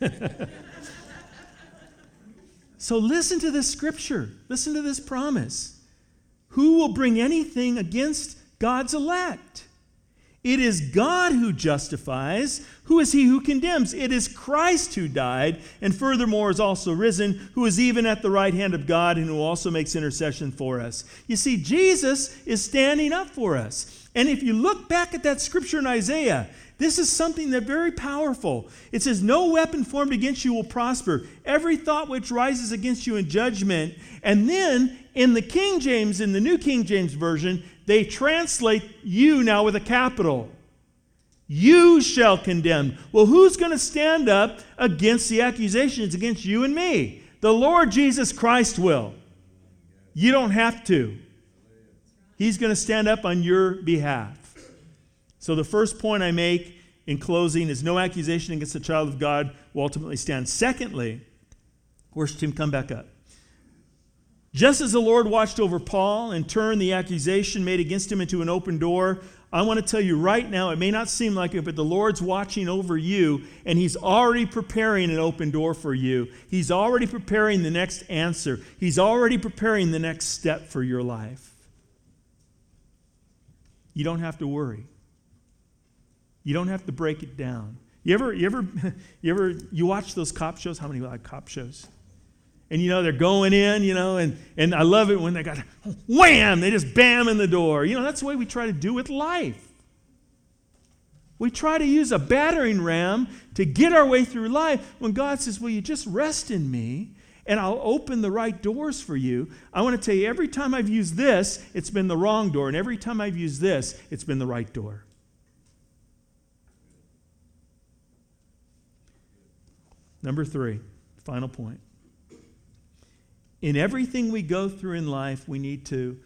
So listen to this scripture. Listen to this promise. Who will bring anything against God's elect? It is God who justifies. Who is he who condemns? It is Christ who died, and furthermore is also risen, who is even at the right hand of God, and who also makes intercession for us. You see, Jesus is standing up for us. And if you look back at that scripture in Isaiah, this is something that's very powerful. It says, no weapon formed against you will prosper. Every thought which rises against you in judgment. And then in the King James, in the New King James Version, they translate you now with a capital. You shall condemn. Well, who's going to stand up against the accusations against you and me? The Lord Jesus Christ will. You don't have to. He's going to stand up on your behalf. So the first point I make in closing is no accusation against the child of God will ultimately stand. Secondly, worship team, come back up. Just as the Lord watched over Paul and turned the accusation made against him into an open door, I want to tell you right now, it may not seem like it, but the Lord's watching over you, and he's already preparing an open door for you. He's already preparing the next answer. He's already preparing the next step for your life. You don't have to worry. You don't have to break it down. You ever, you ever, you ever, you watch those cop shows? How many like cop shows? And you know, they're going in, you know, and, and I love it when they got, wham, they just bam in the door. You know, that's the way we try to do with life. We try to use a battering ram to get our way through life when God says, will you just rest in me and I'll open the right doors for you. I want to tell you, every time I've used this, it's been the wrong door. And every time I've used this, it's been the right door. Number three, final point. In everything we go through in life, we need to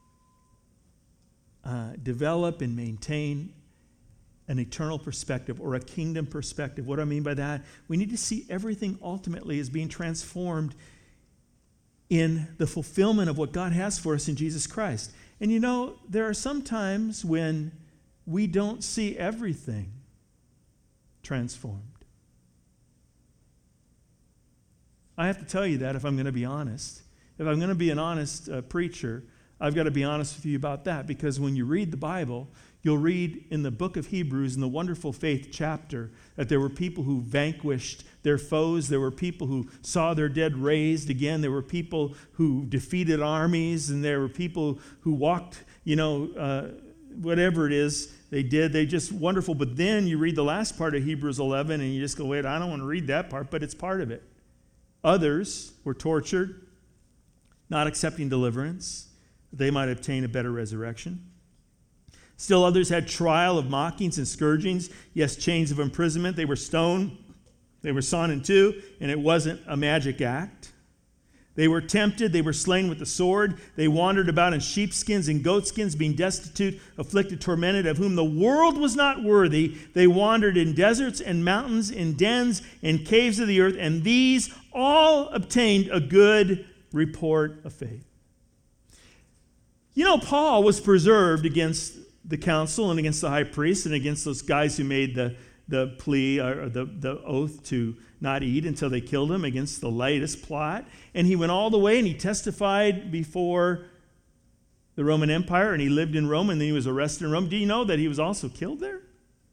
uh, develop and maintain an eternal perspective or a kingdom perspective. What do I mean by that? We need to see everything ultimately as being transformed in the fulfillment of what God has for us in Jesus Christ. And you know, there are some times when we don't see everything transformed. I have to tell you that if I'm going to be honest. If I'm going to be an honest uh, preacher, I've got to be honest with you about that, because when you read the Bible, you'll read in the book of Hebrews, in the wonderful faith chapter, that there were people who vanquished their foes. There were people who saw their dead raised again. There were people who defeated armies, and there were people who walked, you know, uh, whatever it is they did. They just wonderful. But then you read the last part of Hebrews eleven, and you just go, wait, I don't want to read that part, but it's part of it. Others were tortured, not accepting deliverance, that they might obtain a better resurrection. Still others had trial of mockings and scourgings, yes, chains of imprisonment. They were stoned, they were sawn in two, and it wasn't a magic act. They were tempted, they were slain with the sword. They wandered about in sheepskins and goatskins, being destitute, afflicted, tormented, of whom the world was not worthy. They wandered in deserts and mountains, in dens and caves of the earth, and these all obtained a good report of faith. You know, Paul was preserved against the council and against the high priest and against those guys who made the, the plea or the, the oath to not eat until they killed him, against the latest plot. And he went all the way and he testified before the Roman Empire, and he lived in Rome, and then he was arrested in Rome. Do you know that he was also killed there?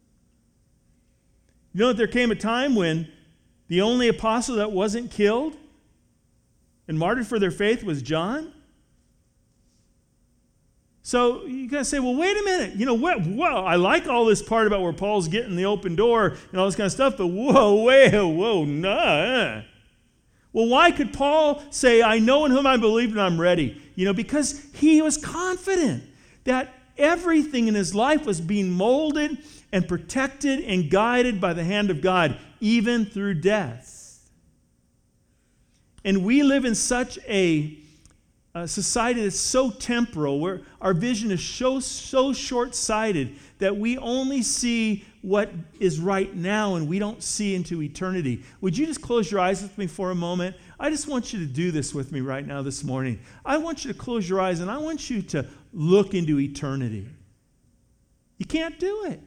You know that there came a time when the only apostle that wasn't killed and martyred for their faith was John? So you got to say, well, wait a minute. You know, what? Whoa, I like all this part about where Paul's getting the open door and all this kind of stuff, but whoa, wait, whoa, nah. Well, why could Paul say, I know in whom I believe and I'm ready? You know, because he was confident that everything in his life was being molded and protected and guided by the hand of God, even through death. And we live in such a A society that's so temporal, where our vision is so, so short-sighted that we only see what is right now and we don't see into eternity. Would you just close your eyes with me for a moment? I just want you to do this with me right now this morning. I want you to close your eyes and I want you to look into eternity. You can't do it.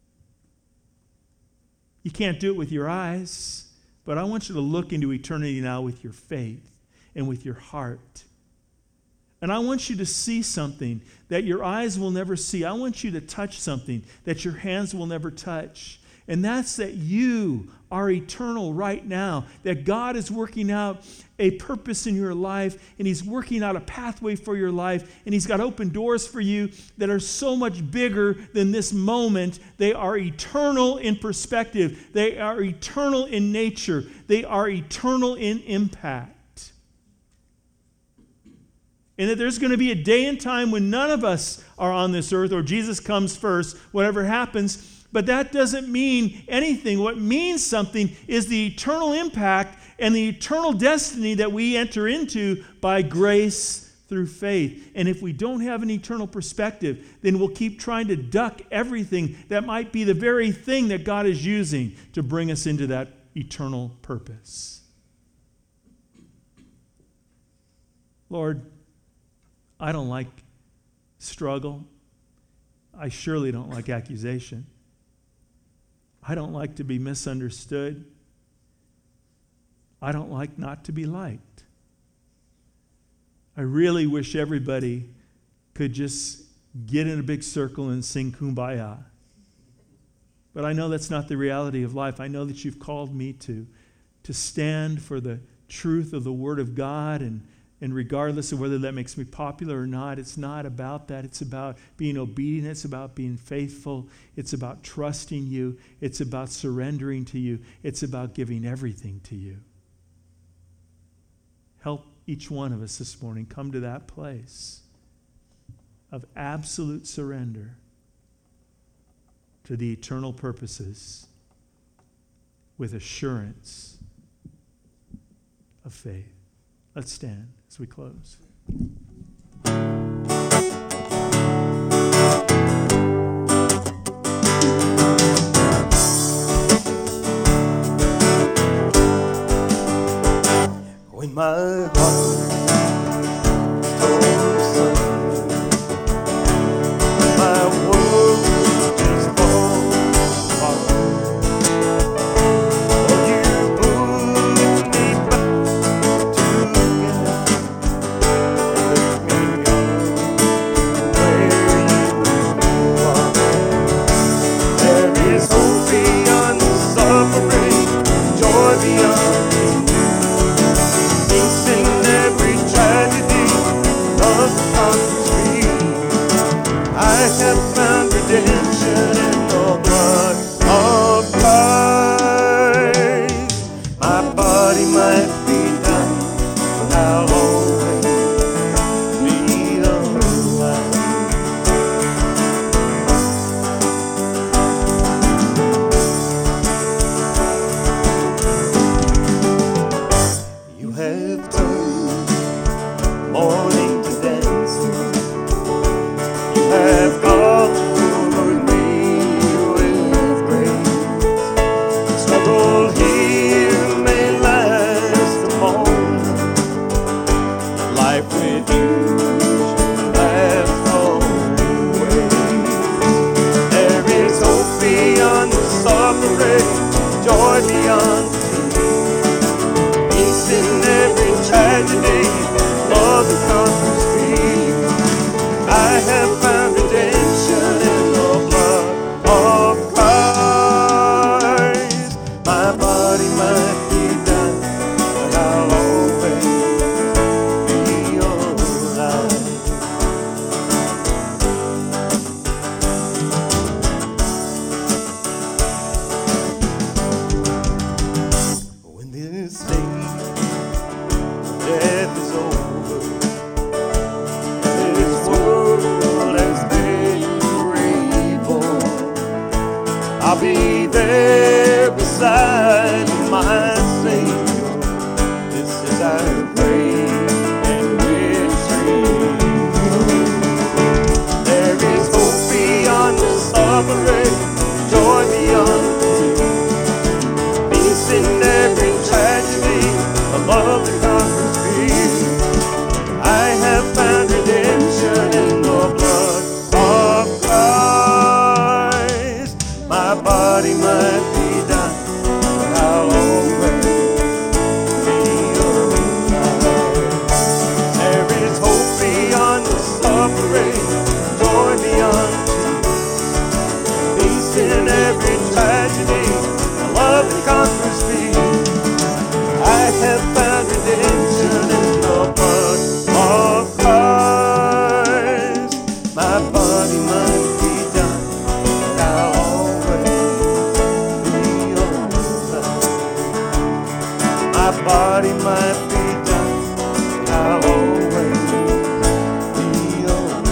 You can't do it with your eyes, but I want you to look into eternity now with your faith and with your heart. And I want you to see something that your eyes will never see. I want you to touch something that your hands will never touch. And that's that you are eternal right now, that God is working out a purpose in your life, and He's working out a pathway for your life, and He's got open doors for you that are so much bigger than this moment. They are eternal in perspective. They are eternal in nature. They are eternal in impact. And that there's going to be a day and time when none of us are on this earth, or Jesus comes first, whatever happens. But that doesn't mean anything. What means something is the eternal impact and the eternal destiny that we enter into by grace through faith. And if we don't have an eternal perspective, then we'll keep trying to duck everything that might be the very thing that God is using to bring us into that eternal purpose. Lord, I don't like struggle. I surely don't like accusation. I don't like to be misunderstood. I don't like not to be liked. I really wish everybody could just get in a big circle and sing Kumbaya. But I know that's not the reality of life. I know that you've called me to, to stand for the truth of the Word of God, and And regardless of whether that makes me popular or not, it's not about that. It's about being obedient. It's about being faithful. It's about trusting you. It's about surrendering to you. It's about giving everything to you. Help each one of us this morning come to that place of absolute surrender to the eternal purposes with assurance of faith. Let's stand as we close. When my heart goes under, my world just falls apart. Oh, you put me back body might be done, I'll always be on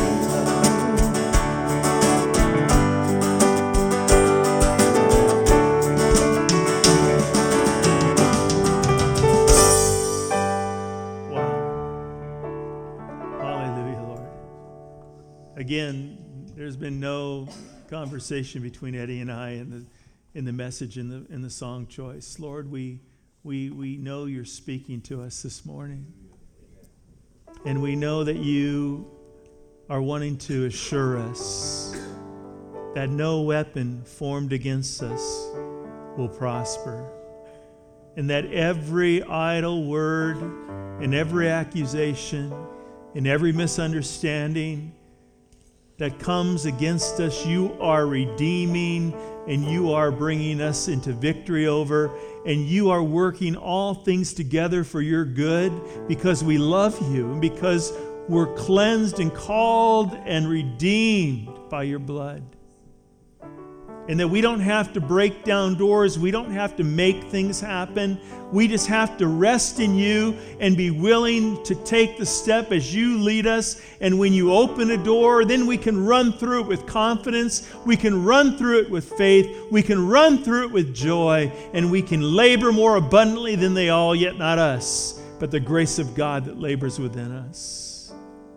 Wow. Hallelujah, Lord. Again, there's been no conversation between Eddie and I in the in the message in the in the song choice. Lord, we we we know you're speaking to us this morning. And we know that you are wanting to assure us that no weapon formed against us will prosper. And that every idle word and every accusation and every misunderstanding that comes against us, you are redeeming and you are bringing us into victory over, and you are working all things together for your good because we love you and because we're cleansed and called and redeemed by your blood. And that we don't have to break down doors. We don't have to make things happen. We just have to rest in you and be willing to take the step as you lead us. And when you open a door, then we can run through it with confidence. We can run through it with faith. We can run through it with joy. And we can labor more abundantly than they all, yet not us, but the grace of God that labors within us.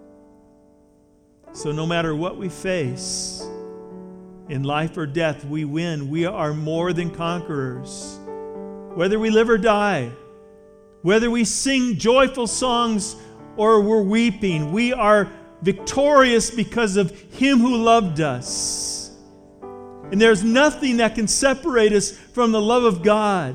So no matter what we face, in life or death, we win. We are more than conquerors. Whether we live or die, whether we sing joyful songs or we're weeping, we are victorious because of Him who loved us. And there's nothing that can separate us from the love of God.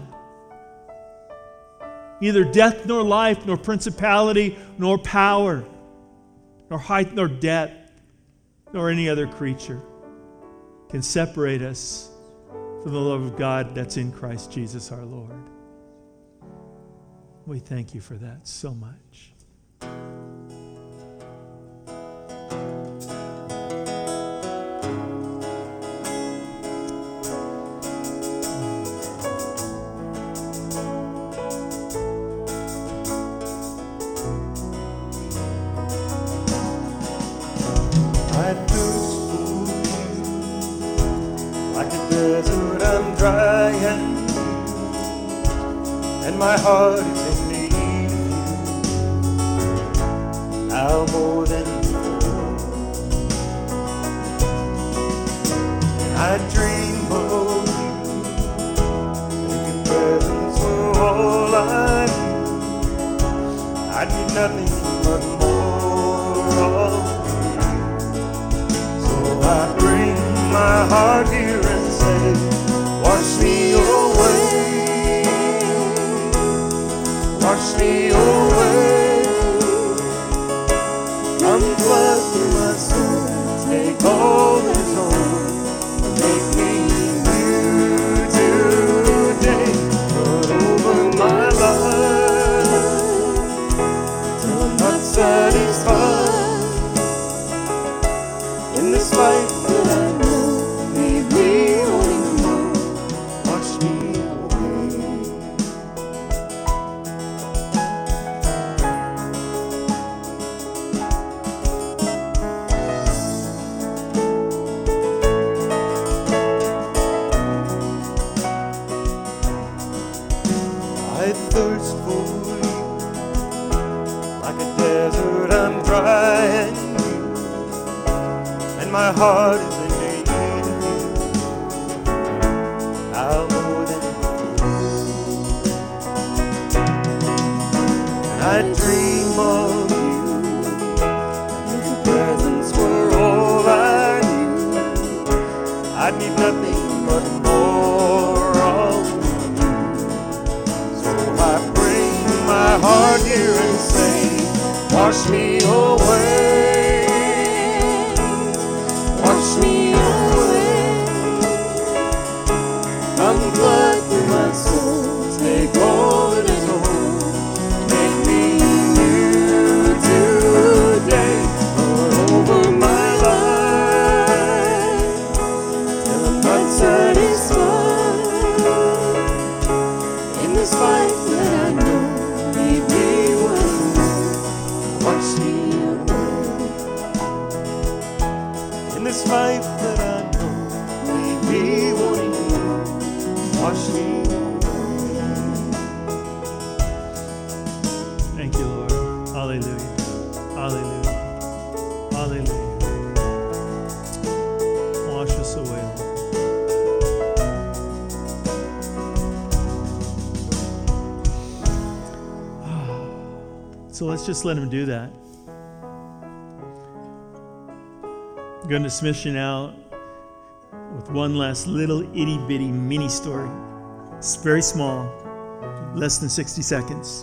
Neither death nor life, nor principality, nor power, nor height nor depth, nor any other creature can separate us from the love of God that's in Christ Jesus our Lord. We thank you for that so much. I thirst for you like a desert I'm dry and and my heart is in need of you now more than before. I dream of you, and your presence were all I need. I need nothing but more of you. So I bring my heart here and say, wash me away, wash me away. Come flood through my soul, take all that's old, make me new today. Run over my life till I'm not satisfied. In this life that I know, leave me wanting more. Wash me away. I thirst for you like a desert I'm dry and you, and my heart is in need of you now more than before. And I dream of you, and your presence were all I need. I need nothing but more of you. So I bring my heart here and say, wash me away, wash me away. Come flood through my soul, take all that is old, make me new today. Run over my life till I'm not satisfied. In this life that I know, So let's just let him do that. I'm going to dismiss you now with one last little itty bitty mini story. It's very small, less than sixty seconds.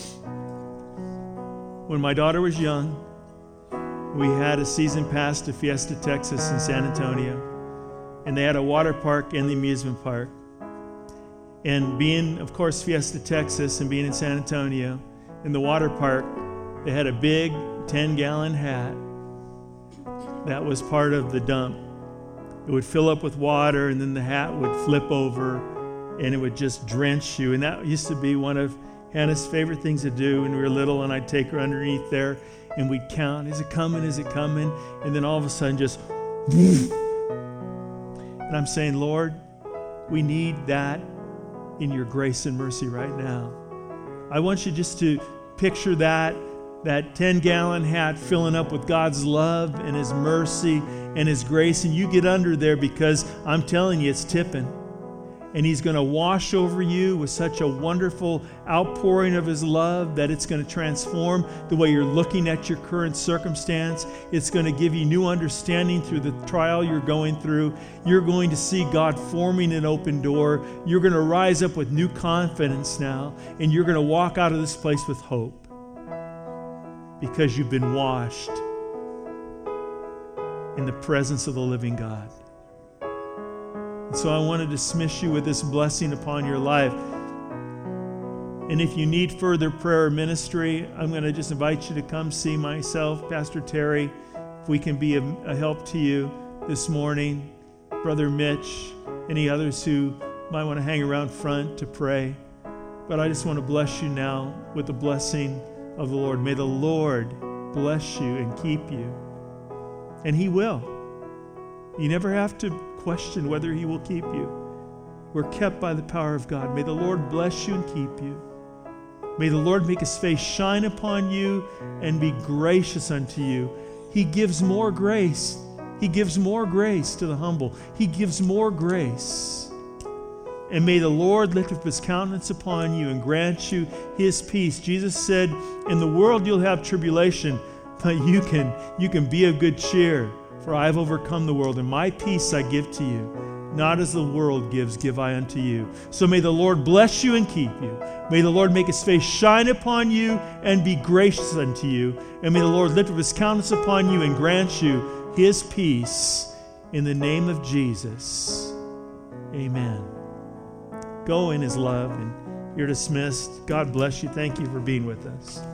When my daughter was young, we had a season pass to Fiesta, Texas in San Antonio. And they had a water park and the amusement park. And being, of course, Fiesta, Texas, and being in San Antonio, in the water park, they had a big ten-gallon hat that was part of the dump. It would fill up with water, and then the hat would flip over, and it would just drench you. And that used to be one of Hannah's favorite things to do when we were little, and I'd take her underneath there, and we'd count, is it coming, is it coming? And then all of a sudden, just, and I'm saying, Lord, we need that in your grace and mercy right now. I want you just to picture that, that ten-gallon hat filling up with God's love and his mercy and his grace, and you get under there because I'm telling you, it's tipping. And he's going to wash over you with such a wonderful outpouring of his love that it's going to transform the way you're looking at your current circumstance. It's going to give you new understanding through the trial you're going through. You're going to see God forming an open door. You're going to rise up with new confidence now, and you're going to walk out of this place with hope because you've been washed in the presence of the living God. So I want to dismiss you with this blessing upon your life. And if you need further prayer or ministry, I'm going to just invite you to come see myself, Pastor Terry, if we can be a, a help to you this morning. Brother Mitch, any others who might want to hang around front to pray. But I just want to bless you now with the blessing of the Lord. May the Lord bless you and keep you. And he will. You never have to question whether he will keep you. We're kept by the power of God. May the Lord bless you and keep you. May the Lord make his face shine upon you and be gracious unto you. He gives more grace. He gives more grace to the humble. He gives more grace. And may the Lord lift up his countenance upon you and grant you his peace. Jesus said, in the world you'll have tribulation, but you can, you can be of good cheer. For I have overcome the world, and my peace I give to you. Not as the world gives, give I unto you. So may the Lord bless you and keep you. May the Lord make his face shine upon you and be gracious unto you. And may the Lord lift up his countenance upon you and grant you his peace. In the name of Jesus, amen. Go in his love, and you're dismissed. God bless you. Thank you for being with us.